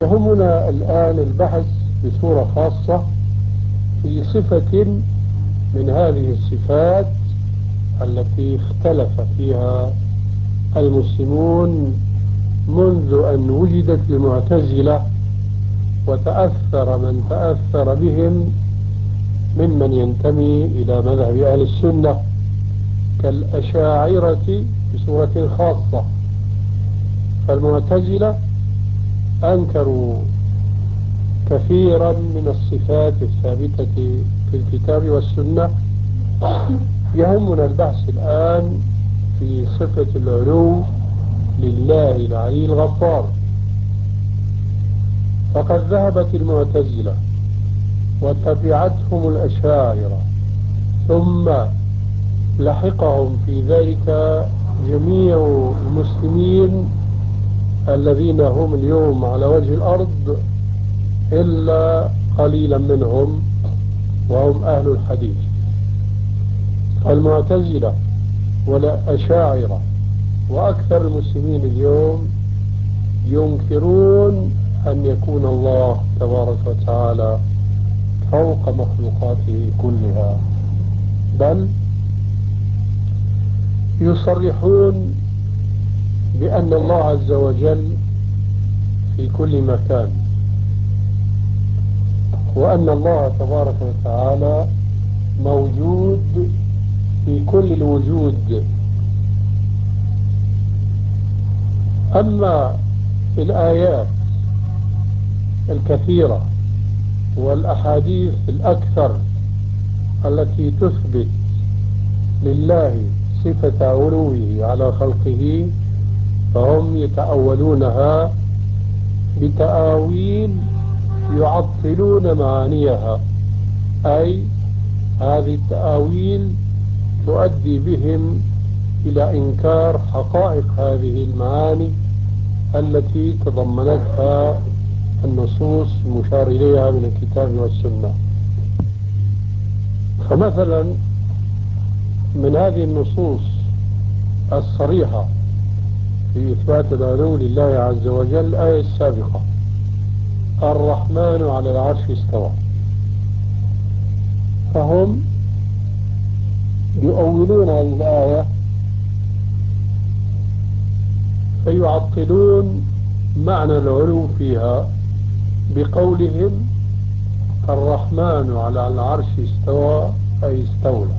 يهمنا الآن البحث بصورة خاصة في صفة من هذه الصفات التي اختلف فيها المسلمون منذ أن وجدت المعتزلة، وتأثر من تأثر بهم ممن ينتمي إلى مذهب أهل السنة كالأشاعرة بصورة خاصة. فالمعتزلة أنكروا كثيرا من الصفات الثابتة في الكتاب والسنة. يهمنا البحث الآن في صفة العلو لله العلي الغفار. فقد ذهبت المعتزلة وتبعتهم الأشاعرة، ثم لحقهم في ذلك جميع المسلمين الذين هم اليوم على وجه الأرض إلا قليلا منهم، وهم أهل الحديث. فالمعتزلة والأشاعرة وأكثر المسلمين اليوم ينكرون أن يكون الله تبارك وتعالى فوق مخلوقاته كلها، بل يصرحون بأن الله عز وجل في كل مكان، وأن الله تبارك وتعالى موجود في كل الوجود. أما في الآيات الكثيرة والأحاديث الأكثر التي تثبت لله صفة علوه على خلقه، فهم يتأولونها بتأويل يعطلون معانيها، أي هذه التأويل تؤدي بهم إلى إنكار حقائق هذه المعاني التي تضمنتها النصوص المشار إليها من الكتاب والسنة. فمثلا من هذه النصوص الصريحة في إثبات العلو لله عز وجل الآية السابقة: الرحمن على العرش استوى. فهم يؤولون هذه الآية فيعطلون معنى العلو فيها بقولهم الرحمن على العرش استوى أي استولى.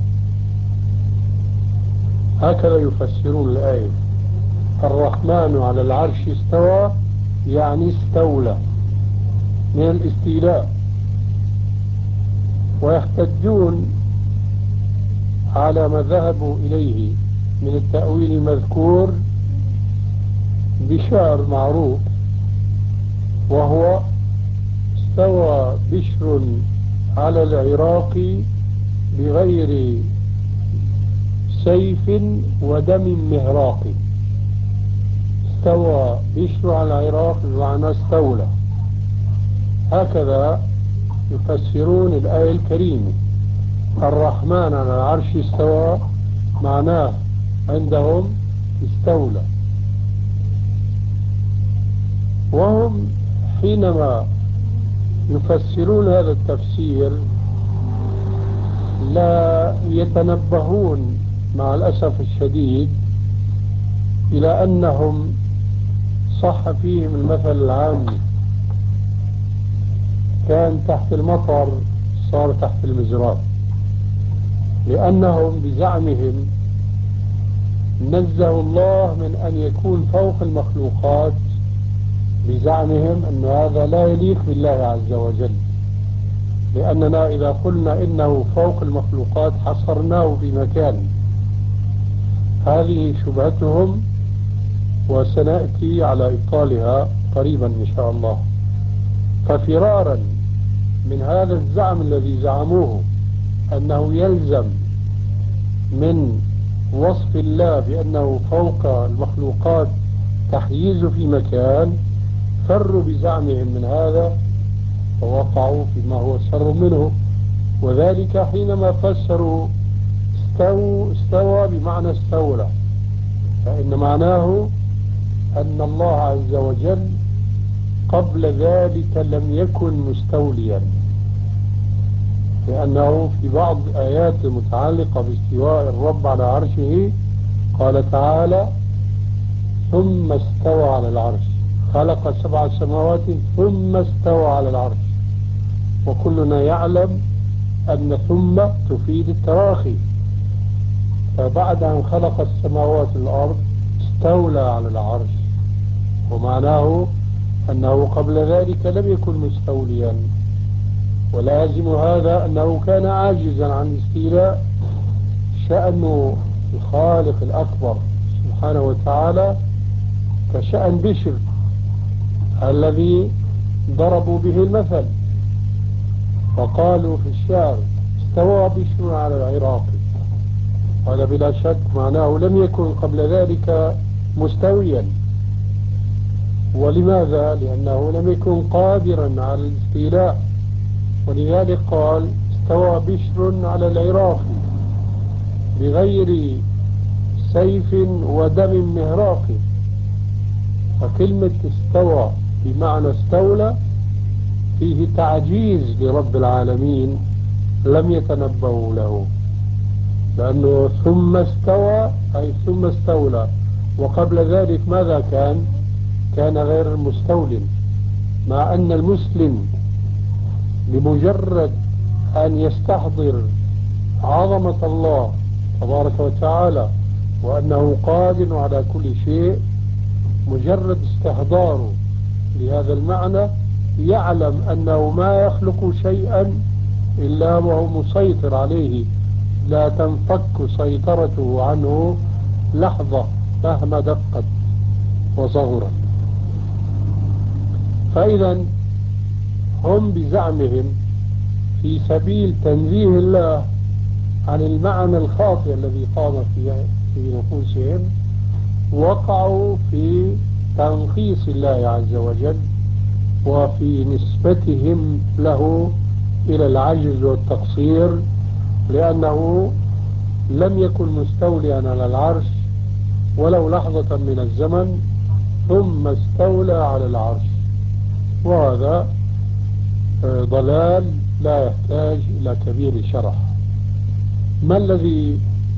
هكذا يفسرون الآية: الرحمن على العرش استوى يعني استولى من الاستيلاء. ويحتجون على ما ذهبوا إليه من التأويل المذكور بشعر معروف، وهو: استوى بشر على العراق بغير سيف ودم مهراق. استوى بشر على العراق بمعنى استولى. هكذا يفسرون الآية الكريمة: الرحمن على العرش استوى، معناه عندهم استولى. وهم حينما يفسرون هذا التفسير لا يتنبهون مع الأسف الشديد إلى أنهم صح فيهم المثل العامي: كان تحت المطر صار تحت المزراب. لأنهم بزعمهم نزهوا الله من أن يكون فوق المخلوقات، بزعمهم أن هذا لا يليق بالله عز وجل، لأننا إذا قلنا إنه فوق المخلوقات حصرناه في مكان. هذه شبهتهم وسنأتي على إبطالها قريبا إن شاء الله. ففرارا من هذا الزعم الذي زعموه أنه يلزم من وصف الله بأنه فوق المخلوقات تحييز في مكان، فروا بزعمهم من هذا ووقعوا فيما هو شر منه. وذلك حينما فسروا استوى بمعنى استولى، فإن معناه أن الله عز وجل قبل ذلك لم يكن مستوليا، لأنه في بعض آيات المتعلقة باستواء الرب على عرشه قال تعالى ثم استوى على العرش، خلق 7 سماوات ثم استوى على العرش. وكلنا يعلم أن ثم تفيد التراخي، فبعد أن خلق السماوات والأرض استولى على العرش، ومعناه أنه قبل ذلك لم يكن مستوليا، ولازم هذا أنه كان عاجزا عن الاستيلاء. شأن الخالق الأكبر سبحانه وتعالى كشأن بشر الذي ضربوا به المثل، فقالوا في الشعر استوى بشر على العراق. هذا بلا شك معناه لم يكن قبل ذلك مستويا. ولماذا؟ لأنه لم يكن قادرا على الاستيلاء، ولذلك قال استوى بشر على العراق بغير سيف ودم مهراق. فكلمة استوى بمعنى استولى فيه تعجيز لرب العالمين لم يتنبهوا له، لأنه ثم استوى أي ثم استولى، وقبل ذلك ماذا كان غير مستول. مع أن المسلم بمجرد أن يستحضر عظمة الله تبارك وتعالى وأنه قادر على كل شيء، مجرد استحضاره لهذا المعنى يعلم أنه ما يخلق شيئا إلا وهو مسيطر عليه، لا تنفك سيطرته عنه لحظة مهما دقت وصغرت. فإذا هم بزعمهم في سبيل تنزيه الله عن المعنى الخاطئ الذي قام في نفوسهم وقعوا في تنقيص الله عز وجل وفي نسبتهم له إلى العجز والتقصير، لأنه لم يكن مستوليا على العرش ولو لحظة من الزمن ثم استولى على العرش. وهذا ضلال لا يحتاج إلى كبير شرح. ما الذي